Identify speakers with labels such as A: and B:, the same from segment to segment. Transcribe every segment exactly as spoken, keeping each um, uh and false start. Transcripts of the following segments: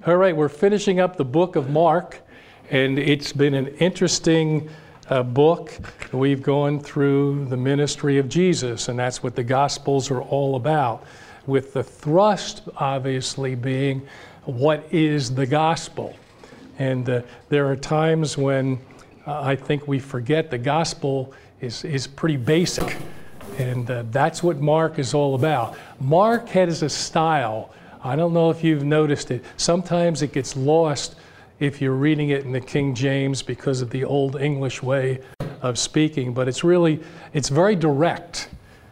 A: All right, we're finishing up the book of Mark, and it's been an interesting uh, book. We've gone through the ministry of Jesus, and that's what the Gospels are all about, with the thrust obviously being what is the gospel. And uh, there are times when uh, I think we forget the gospel is, is pretty basic, and uh, that's what Mark is all about. Mark has a style. I don't know if you've noticed it. Sometimes it gets lost if you're reading it in the King James because of the old English way of speaking, but it's really, it's very direct.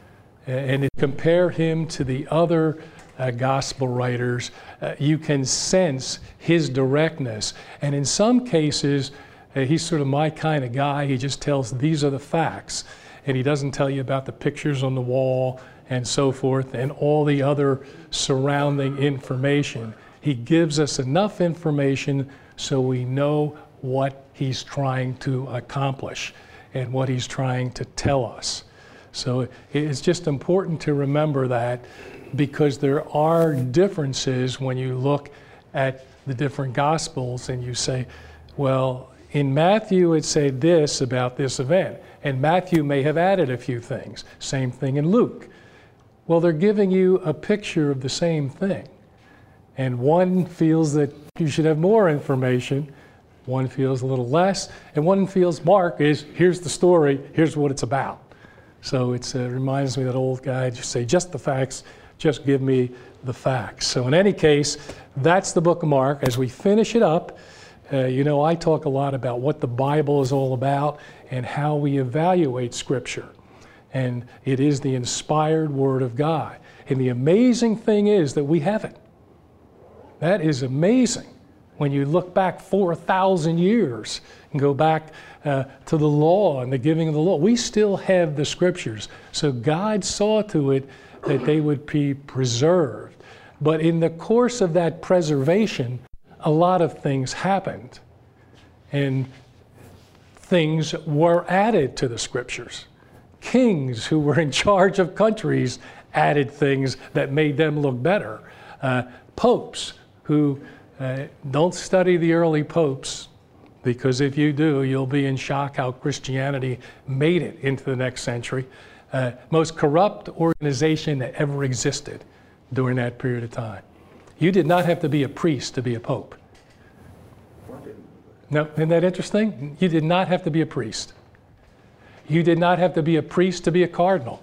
A: And if you compare him to the other uh, gospel writers, uh, you can sense his directness. And in some cases, uh, he's sort of my kind of guy. He just tells, these are the facts. And he doesn't tell you about the pictures on the wall and so forth, and all the other surrounding information. He gives us enough information so we know what he's trying to accomplish and what he's trying to tell us. So it's just important to remember that, because there are differences when you look at the different Gospels and you say, well, in Matthew it said this about this event, and Matthew may have added a few things. Same thing in Luke. Well, they're giving you a picture of the same thing. And one feels that you should have more information, one feels a little less, and one feels Mark is, here's the story, here's what it's about. So it uh, reminds me of that old guy, just say, just the facts, just give me the facts. So in any case, that's the book of Mark. As we finish it up, uh, you know, I talk a lot about what the Bible is all about and how we evaluate Scripture. And it is the inspired Word of God. And the amazing thing is that we have it. That is amazing. When you look back four thousand years and go back uh, to the law and the giving of the law, we still have the Scriptures. So God saw to it that they would be preserved. But in the course of that preservation, a lot of things happened. And things were added to the Scriptures. Kings who were in charge of countries added things that made them look better. Uh, popes who uh, don't study the early popes, because if you do, you'll be in shock how Christianity made it into the next century. Uh, most corrupt organization that ever existed during that period of time. You did not have to be a priest to be a pope. No, isn't that interesting? You did not have to be a priest. You did not have to be a priest to be a cardinal.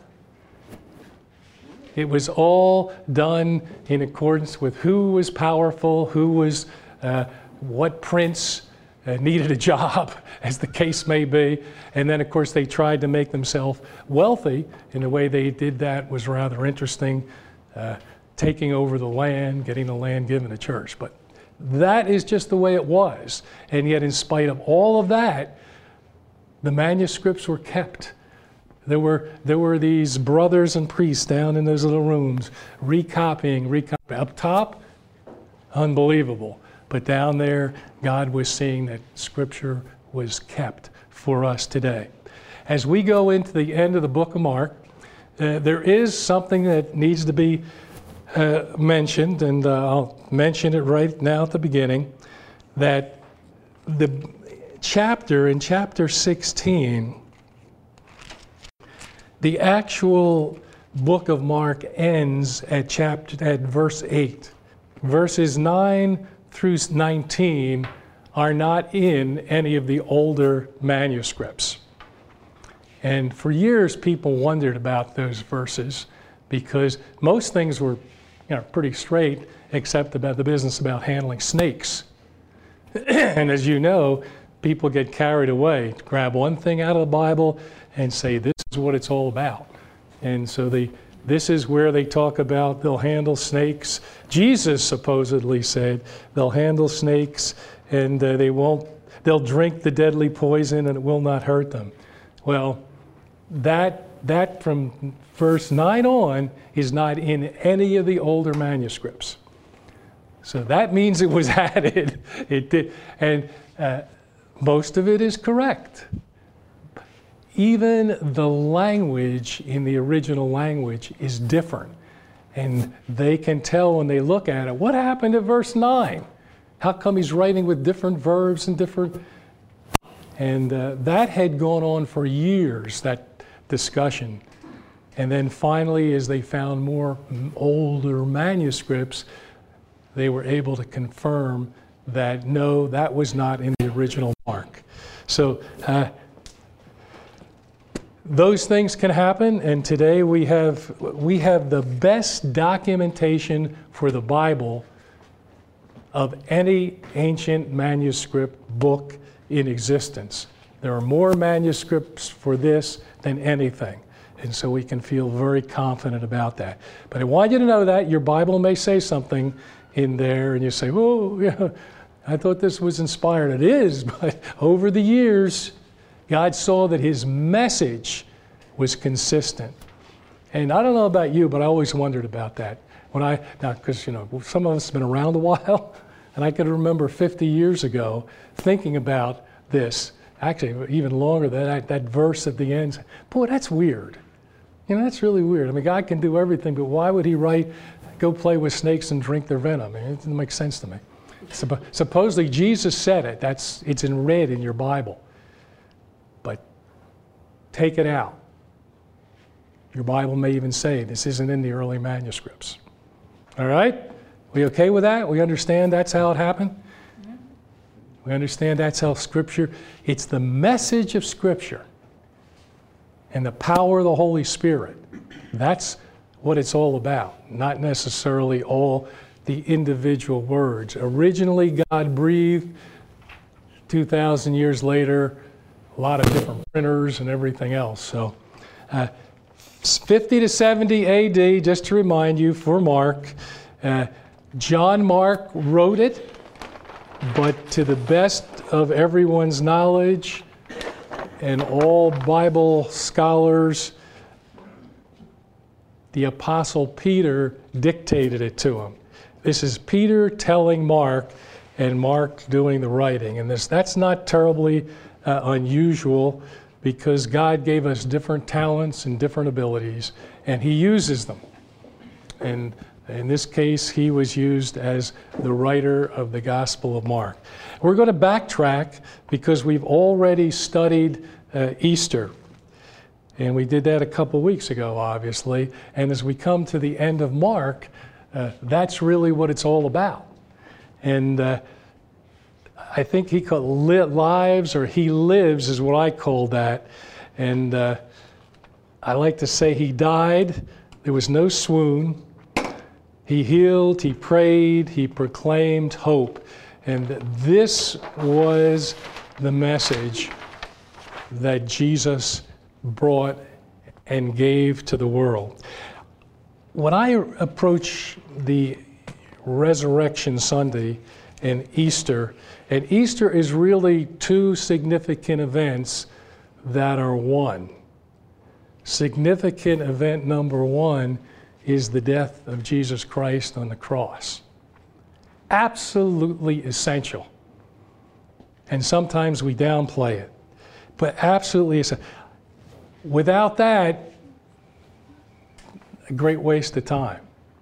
A: It was all done in accordance with who was powerful, who was, uh, what prince uh, needed a job, as the case may be. And then, of course, they tried to make themselves wealthy. And the way they did that was rather interesting, uh, taking over the land, getting the land given to church. But that is just the way it was. And yet, in spite of all of that, the manuscripts were kept. There were, there were these brothers and priests down in those little rooms, recopying, recopying. Up top, unbelievable. But down there, God was seeing that Scripture was kept for us today. As we go into the end of the book of Mark, uh, there is something that needs to be uh, mentioned, and uh, I'll mention it right now at the beginning, that the chapter, in chapter sixteen, the actual book of Mark ends at chapter at verse eight. Verses nine through nineteen are not in any of the older manuscripts. And for years, people wondered about those verses, because most things were, you know, pretty straight, except about the business about handling snakes. And as you know, people get carried away, grab one thing out of the Bible and say, this is what it's all about. And so the, this is where they talk about they'll handle snakes. Jesus supposedly said they'll handle snakes, and uh, they won't, they'll drink the deadly poison and it will not hurt them. Well, that, that from verse nine on is not in any of the older manuscripts. So that means it was added. It did, and uh, most of it is correct. Even the language in the original language is different. And they can tell when they look at it, what happened to verse nine? How come he's writing with different verbs and different... And uh, that had gone on for years, that discussion. And then finally, as they found more older manuscripts, they were able to confirm that no, that was not in the original Mark. So uh, those things can happen, and today we have, we have the best documentation for the Bible of any ancient manuscript book in existence. There are more manuscripts for this than anything. And so we can feel very confident about that. But I want you to know that your Bible may say something in there and you say, oh, yeah, I thought this was inspired. It is, but over the years, God saw that his message was consistent. And I don't know about you, but I always wondered about that. When I, now, because, you know, some of us have been around a while, and I can remember fifty years ago thinking about this, actually even longer, that, that verse at the end, boy, that's weird. You know, that's really weird. I mean, God can do everything, but why would he write, go play with snakes and drink their venom? I mean, it doesn't make sense to me. Supp- supposedly Jesus said it. That's, it's in red in your Bible. But take it out. Your Bible may even say this isn't in the early manuscripts. All right? We okay with that? We understand that's how it happened? Mm-hmm. We understand that's how Scripture, it's the message of Scripture and the power of the Holy Spirit. That's what it's all about, not necessarily all the individual words. Originally, God breathed. two thousand years later, a lot of different printers and everything else. So, uh, fifty to seventy A D, just to remind you, for Mark, uh, John Mark wrote it, but to the best of everyone's knowledge and all Bible scholars, the Apostle Peter dictated it to him. This is Peter telling Mark, and Mark doing the writing. And this, that's not terribly uh, unusual, because God gave us different talents and different abilities, and he uses them. And in this case, he was used as the writer of the Gospel of Mark. We're going to backtrack because we've already studied uh, Easter. And we did that a couple weeks ago, obviously. And as we come to the end of Mark, uh, that's really what it's all about. And uh, I think he called li- lives, or he lives is what I call that. And uh, I like to say he died. There was no swoon. He healed, he prayed, he proclaimed hope. And this was the message that Jesus brought and gave to the world. When I approach the Resurrection Sunday and Easter, and Easter is really two significant events that are one. Significant event number one is the death of Jesus Christ on the cross. Absolutely essential. And sometimes we downplay it, but absolutely essential. Without that, a great waste of time.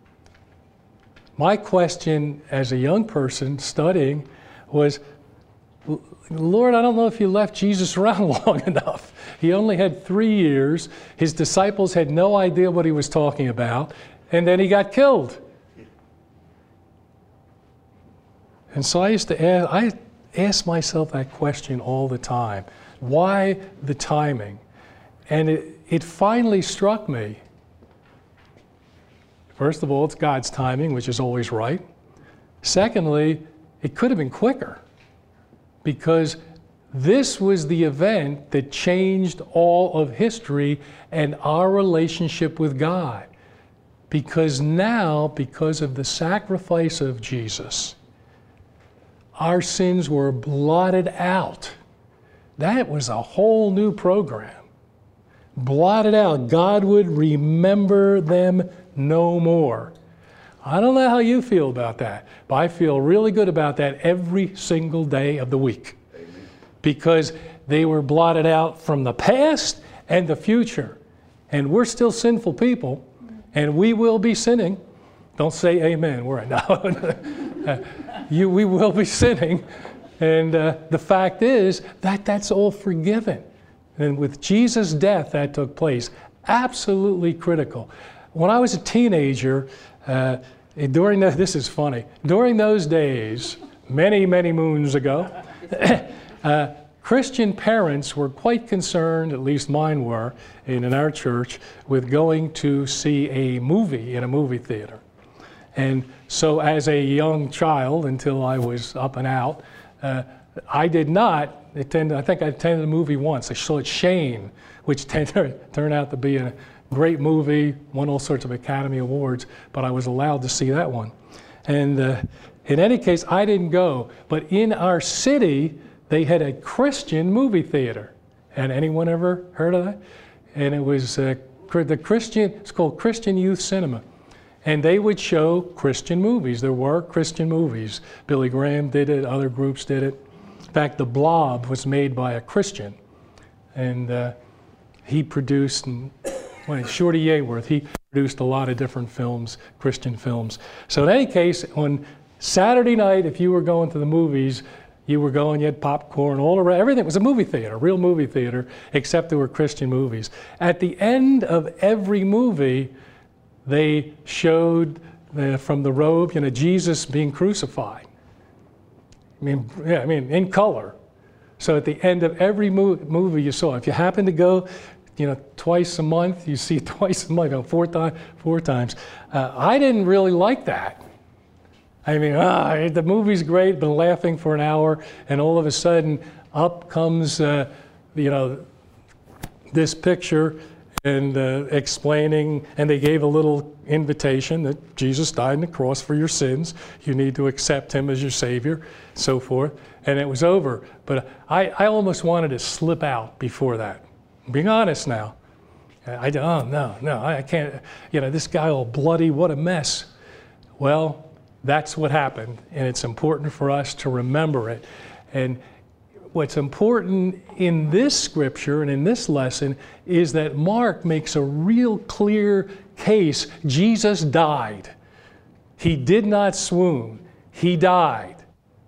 A: My question as a young person studying was, Lord, I don't know if you left Jesus around long enough. He only had three years. His disciples had no idea what he was talking about. And then he got killed. And so I used to ask, I ask myself that question all the time. Why the timing? And it, it finally struck me. First of all, it's God's timing, which is always right. Secondly, it could have been quicker, because this was the event that changed all of history and our relationship with God. Because now, because of the sacrifice of Jesus, our sins were blotted out. That was a whole new program. Blotted out. God would remember them no more. I don't know how you feel about that, but I feel really good about that every single day of the week. Amen. Because they were blotted out from the past and the future. And we're still sinful people, and we will be sinning. Don't say amen. We're now. you, we will be sinning. And uh, the fact is that that's all forgiven. And with Jesus' death, that took place. Absolutely critical. When I was a teenager, uh, during the, this is funny, during those days, many, many moons ago, uh, Christian parents were quite concerned, at least mine were, in, in our church, with going to see a movie in a movie theater. And so as a young child, until I was up and out, uh, I did not attend, I think I attended a movie once. I saw Shane, which turned out to be a great movie, won all sorts of Academy Awards, but I was allowed to see that one. And uh, in any case, I didn't go. But in our city, they had a Christian movie theater. And anyone ever heard of that? And it was uh, the Christian, it's called Christian Youth Cinema. And they would show Christian movies. There were Christian movies. Billy Graham did it, other groups did it. In fact, The Blob was made by a Christian. And uh, he produced, well, Shorty Yeaworth, he produced a lot of different films, Christian films. So in any case, on Saturday night, if you were going to the movies, you were going, you had popcorn, all around, everything. It was a movie theater, a real movie theater, except there were Christian movies. At the end of every movie, they showed uh, from the robe, you know, Jesus being crucified. I mean, yeah, I mean, in color. So at the end of every mo movie you saw, if you happen to go, you know, twice a month, you see twice a month, you know, four, time, four times. Uh, I didn't really like that. I mean, ah, the movie's great, been laughing for an hour, and all of a sudden, up comes, uh, you know, this picture, and uh, explaining, and they gave a little invitation that Jesus died on the cross for your sins. You need to accept him as your Savior, so forth, and it was over. But I, I almost wanted to slip out before that. I'm being honest now. I, oh, no, no, I can't, you know, this guy all bloody, what a mess. Well, that's what happened, and it's important for us to remember it. And what's important in this scripture and in this lesson is that Mark makes a real clear case. Jesus died. He did not swoon. He died.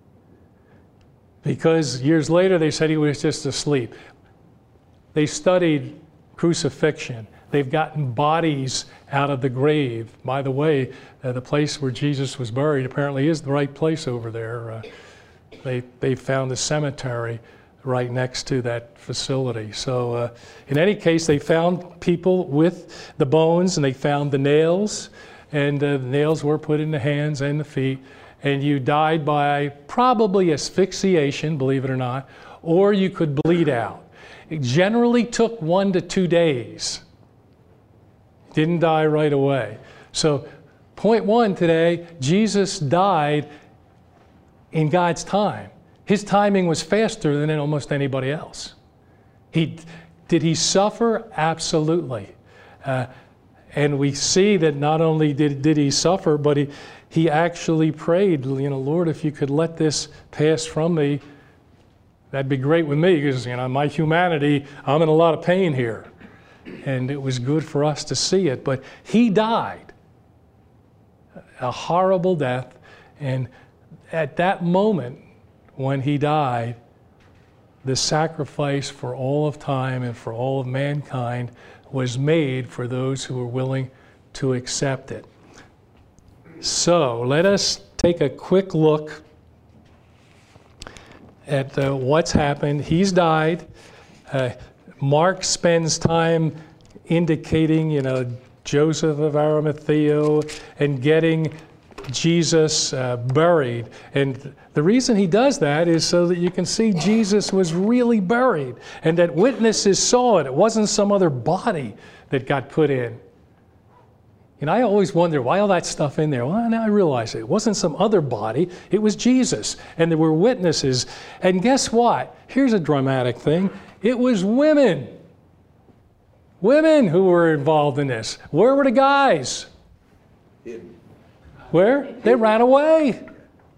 A: Because years later they said he was just asleep. They studied crucifixion. They've gotten bodies out of the grave. By the way, uh, the place where Jesus was buried apparently is the right place over there. Uh, they, they found a cemetery right next to that facility. So uh, in any case, they found people with the bones, and they found the nails, and uh, the nails were put in the hands and the feet, and you died by probably asphyxiation, believe it or not, or you could bleed out. It generally took one to two days. Didn't die right away. So point one today, Jesus died in God's time. His timing was faster than almost anybody else. He, did he suffer? Absolutely. Uh, and we see that not only did, did he suffer, but he, he actually prayed, you know, Lord, if you could let this pass from me, that'd be great with me, because, you know, my humanity, I'm in a lot of pain here. And it was good for us to see it. But he died a horrible death. And at that moment, when he died, the sacrifice for all of time and for all of mankind was made for those who were willing to accept it. So let us take a quick look at uh, what's happened. He's died. Uh, Mark spends time indicating, you know, Joseph of Arimathea and getting Jesus uh, buried. And the reason he does that is so that you can see Jesus was really buried and that witnesses saw it. It wasn't some other body that got put in. And I always wonder, why all that stuff in there? Well, now I realize it. It wasn't some other body. It was Jesus. And there were witnesses. And guess what? Here's a dramatic thing. It was women. Women who were involved in this. Where were the guys? Hidden. Where? They ran away.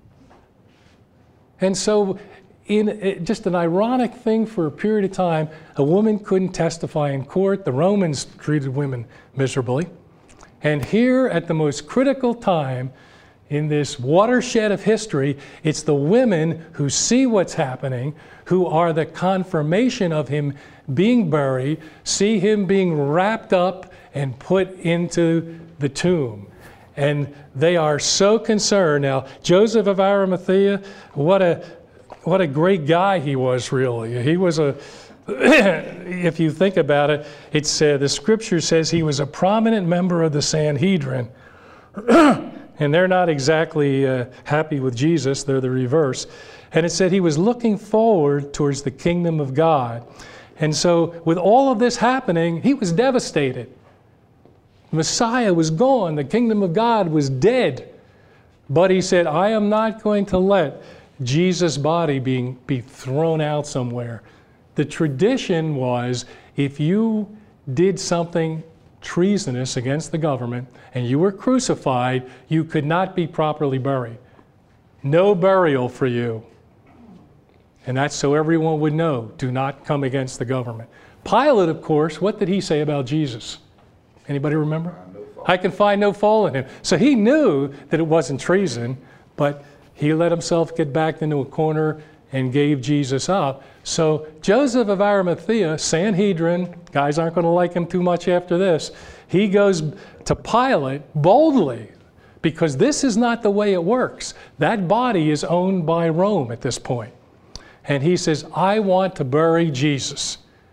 A: And so, in just an ironic thing, for a period of time, a woman couldn't testify in court. The Romans treated women miserably. And here, at the most critical time in this watershed of history, it's the women who see what's happening, who are the confirmation of him being buried, see him being wrapped up and put into the tomb. And they are so concerned. Now, Joseph of Arimathea, what a, what a great guy he was, really. He was a, if you think about it, it's, uh, the scripture says he was a prominent member of the Sanhedrin. And they're not exactly uh, happy with Jesus, they're the reverse. And it said he was looking forward towards the kingdom of God. And so with all of this happening, he was devastated. Messiah was gone, the kingdom of God was dead. But he said, I am not going to let Jesus' body being, be thrown out somewhere. The tradition was, if you did something treasonous against the government and you were crucified, you could not be properly buried. No burial for you. And that's so everyone would know, do not come against the government. Pilate, of course, what did he say about Jesus? Anybody remember? I can find no fault in him. So he knew that it wasn't treason, but he let himself get backed into a corner and gave Jesus up. So Joseph of Arimathea, Sanhedrin, guys aren't going to like him too much after this, he goes to Pilate boldly, because this is not the way it works. That body is owned by Rome at this point. And he says, I want to bury Jesus.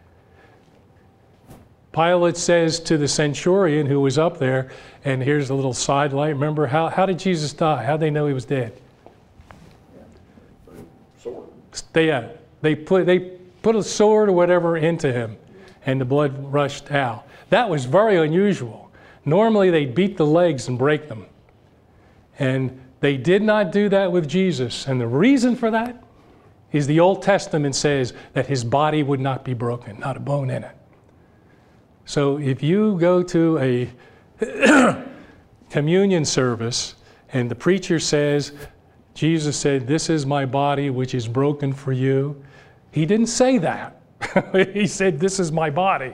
A: Pilate says to the centurion who was up there, and here's a little sidelight, remember, how, how did Jesus die? How did they know he was dead?
B: Sword.
A: They, uh, they, put, they put a sword or whatever into him, and the blood rushed out. That was very unusual. Normally they'd beat the legs and break them. And they did not do that with Jesus. And the reason for that is the Old Testament says that his body would not be broken, not a bone in it. So if you go to a communion service and the preacher says, Jesus said, this is my body which is broken for you, he didn't say that. He said, this is my body.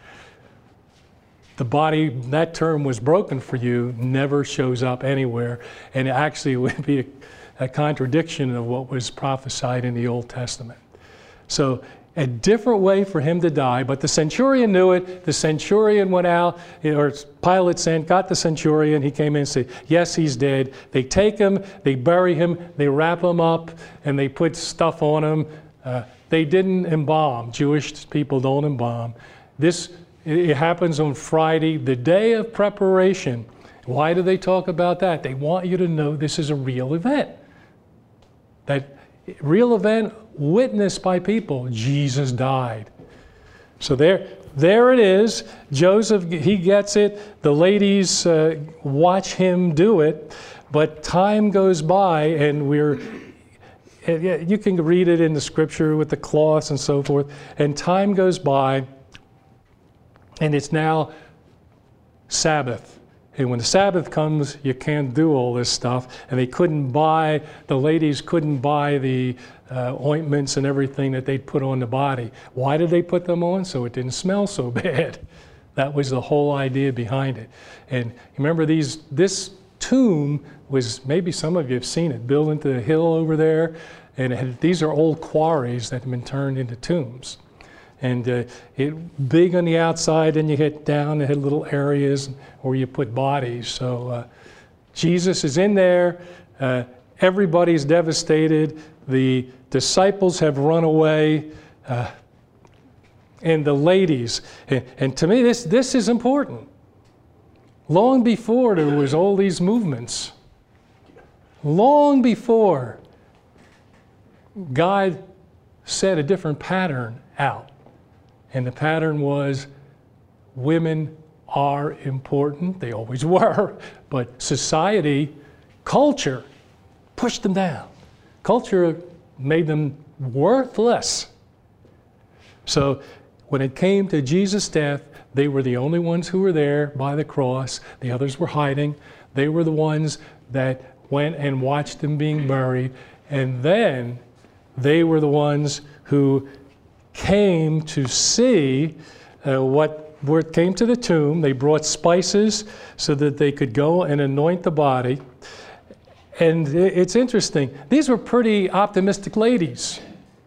A: The body, that term was broken for you, never shows up anywhere, and it actually would be a, a contradiction of what was prophesied in the Old Testament. So a different way for him to die, but the centurion knew it. The centurion went out, or Pilate sent, got the centurion. He came in and said, yes, he's dead. They take him, they bury him, they wrap him up, and they put stuff on him. Uh, they didn't embalm. Jewish people don't embalm. This, it happens on Friday, the day of preparation. Why do they talk about that? They want you to know this is a real event. That real event witnessed by people. Jesus died. So there, there it is. Joseph, he gets it. The ladies uh, watch him do it. But time goes by, and we're, you can read it in the scripture with the cloths and so forth. And time goes by, and it's now Sabbath. And when the Sabbath comes, you can't do all this stuff. And they couldn't buy, the ladies couldn't buy the uh, ointments and everything that they'd put on the body. Why did they put them on? So it didn't smell so bad. That was the whole idea behind it. And remember, these, this tomb was, maybe some of you have seen it, built into the hill over there. And it had, these are old quarries that have been turned into tombs. And uh, it big on the outside, and you get down, it had little areas where you put bodies. So uh, Jesus is in there. Uh, everybody's devastated. The disciples have run away. Uh, and the ladies. And, and to me, this, this is important. Long before there was all these movements, long before, God set a different pattern out. And the pattern was, women are important. They always were. But society, culture, pushed them down. Culture made them worthless. So when it came to Jesus' death, they were the only ones who were there by the cross. The others were hiding. They were the ones that went and watched him being buried. And then they were the ones who came to see uh, what where it came to the tomb. They brought spices so that they could go and anoint the body. And it's interesting. These were pretty optimistic ladies.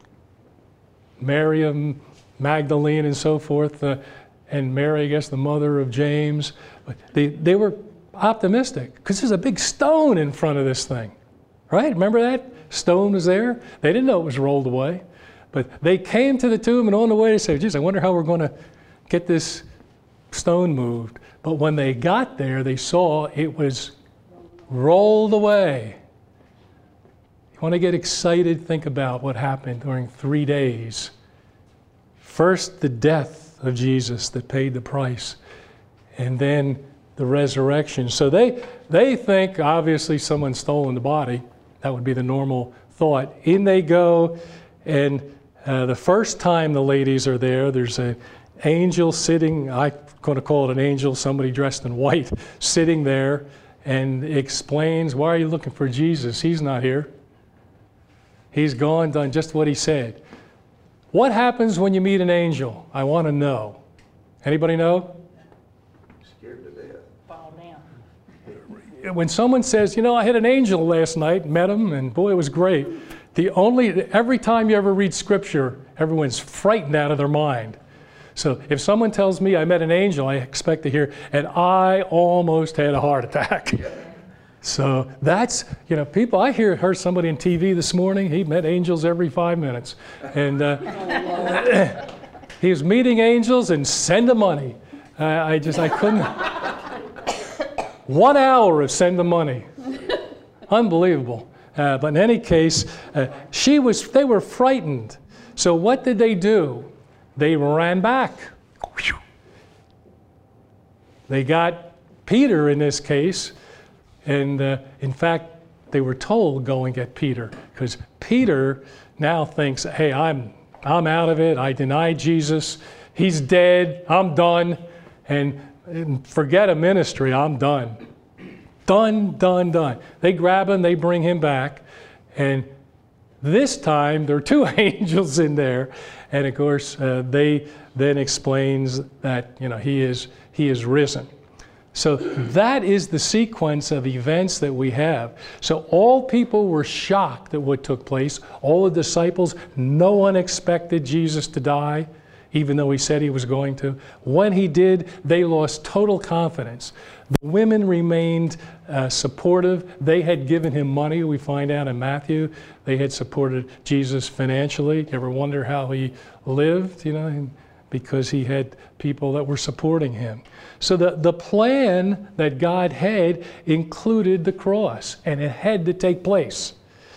A: Mary Magdalene and so forth, uh, and Mary, I guess, the mother of James. They, they were optimistic because there's a big stone in front of this thing, right? Remember that? Stone was there. They didn't know it was rolled away. But they came to the tomb, and on the way they said, geez, I wonder how we're going to get this stone moved. But when they got there, they saw it was rolled away. You want to get excited? Think about what happened during three days. First, the death of Jesus that paid the price, and then the resurrection. So they, they think, obviously, someone's stolen the body. That would be the normal thought. In they go, and uh, the first time the ladies are there, there's an angel sitting, I'm going to call it an angel, somebody dressed in white, sitting there, and explains, why are you looking for Jesus? He's not here. He's gone, done just what he said. What happens when you meet an angel? I want to know. Anybody know?
B: Scared to death.
C: Fall down.
A: When someone says, you know, I had an angel last night, met him, and boy, it was great. The only, every time you ever read Scripture, everyone's frightened out of their mind. So if someone tells me I met an angel, I expect to hear, and I almost had a heart attack. So that's, you know, people, I hear, heard somebody on T V this morning, he met angels every five minutes. And uh, he was meeting angels and send them money. Uh, I just, I couldn't. One hour of send them money. Unbelievable. Uh, but in any case, uh, she was, they were frightened. So what did they do? They ran back. They got Peter in this case. And uh, in fact, they were told, go and get Peter. Because Peter now thinks, hey, I'm, I'm out of it. I denied Jesus. He's dead. I'm done. And, and forget a ministry. I'm done. Done, done, done. They grab him. They bring him back. And this time, there are two angels in there. And of course, uh, they then explains that, you know, he is, he is risen. So that is the sequence of events that we have. So all people were shocked at what took place. All the disciples, no one expected Jesus to die, even though he said he was going to. When he did, they lost total confidence. The women remained uh, supportive. They had given him money, we find out in Matthew. They had supported Jesus financially. You ever wonder how he lived, you know, because he had people that were supporting him. So the, the plan that God had included the cross, and it had to take place.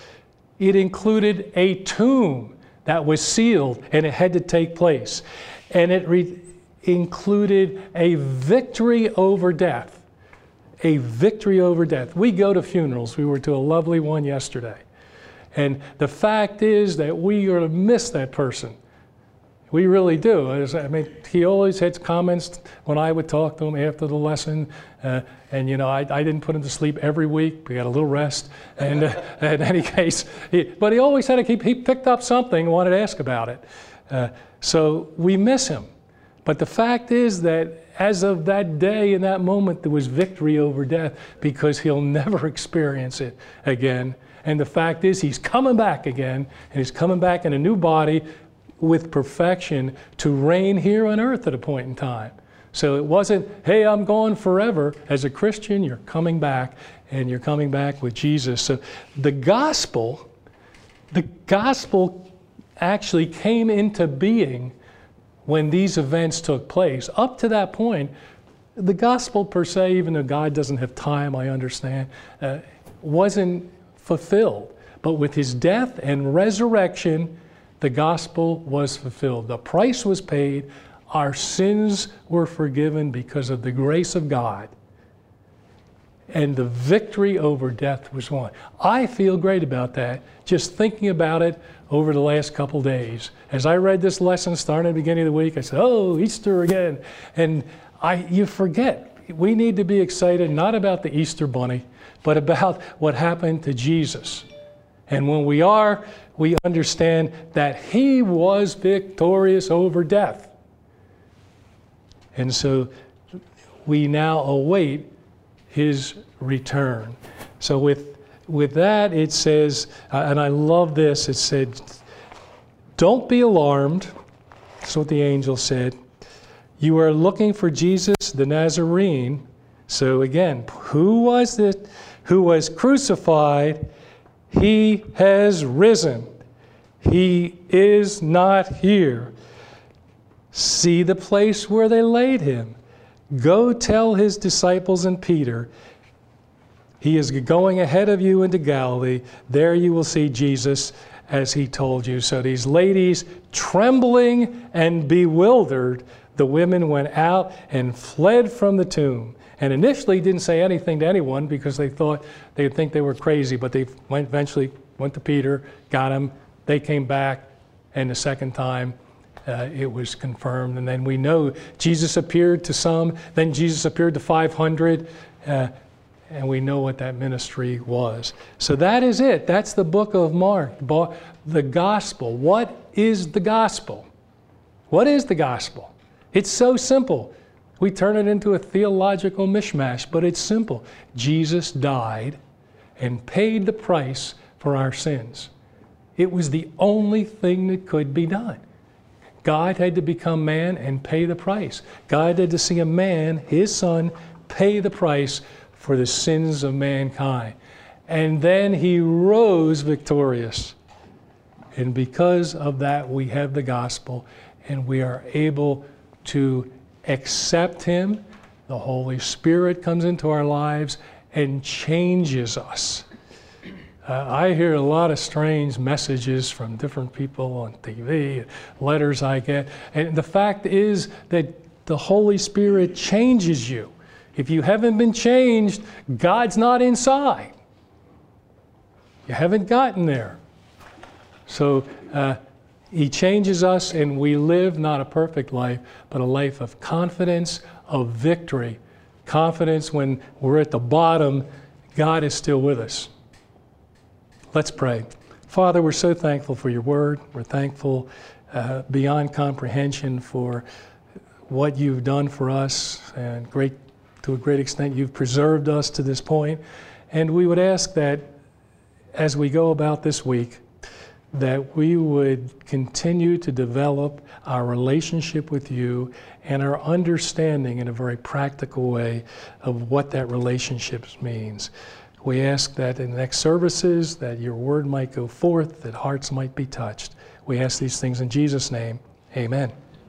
A: It included a tomb that was sealed, and it had to take place. And it re- included a victory over death. A victory over death. We go to funerals. We were to a lovely one yesterday. And the fact is that we are to miss that person. We really do. I mean, he always had comments when I would talk to him after the lesson. Uh, and, you know, I, I didn't put him to sleep every week. We got a little rest. And uh, in any case, he, but he always had to keep, he picked up something and wanted to ask about it. Uh, so we miss him. But the fact is that as of that day, in that moment, there was victory over death because he'll never experience it again. And the fact is he's coming back again, and he's coming back in a new body with perfection to reign here on earth at a point in time. So it wasn't, hey, I'm gone forever. As a Christian, you're coming back, and you're coming back with Jesus. So the gospel, the gospel actually came into being when these events took place. Up to that point, the gospel per se, even though God doesn't have time, I understand, uh, wasn't fulfilled. But with his death and resurrection, the gospel was fulfilled. The price was paid. Our sins were forgiven because of the grace of God. And the victory over death was won. I feel great about that, just thinking about it over the last couple days. As I read this lesson starting at the beginning of the week, I said, oh, Easter again. And I, you forget, we need to be excited not about the Easter bunny, but about what happened to Jesus. And when we are, we understand that he was victorious over death. And so we now await his return. So with with that, it says, uh, and I love this, it said, don't be alarmed. That's what the angel said. You are looking for Jesus the Nazarene. So again, who was it who was crucified? He has risen. He is not here. See the place where they laid him. Go tell his disciples and Peter, he is going ahead of you into Galilee. There you will see Jesus as he told you. So these ladies, trembling and bewildered, the women went out and fled from the tomb. And initially didn't say anything to anyone because they thought they'd think they were crazy, but they went, eventually went to Peter, got him. They came back, and the second time uh, it was confirmed. And then we know Jesus appeared to some, then Jesus appeared to five hundred, uh, and we know what that ministry was. So that is it. That's the book of Mark, the gospel. What is the gospel? What is the gospel? It's so simple. We turn it into a theological mishmash, but it's simple. Jesus died and paid the price for our sins. It was the only thing that could be done. God had to become man and pay the price. God had to see a man, his son, pay the price for the sins of mankind. And then he rose victorious. And because of that, we have the gospel, and we are able to accept him. The Holy Spirit comes into our lives and changes us. Uh, I hear a lot of strange messages from different people on T V, letters I get, and the fact is that the Holy Spirit changes you. If you haven't been changed, God's not inside. You haven't gotten there. So uh, he changes us, and we live not a perfect life, but a life of confidence, of victory. Confidence when we're at the bottom, God is still with us. Let's pray. Father, we're so thankful for your word. We're thankful uh, beyond comprehension for what you've done for us, and great, to a great extent you've preserved us to this point. And we would ask that as we go about this week, that we would continue to develop our relationship with you and our understanding in a very practical way of what that relationship means. We ask that in the next services that your word might go forth, that hearts might be touched. We ask these things in Jesus' name. Amen.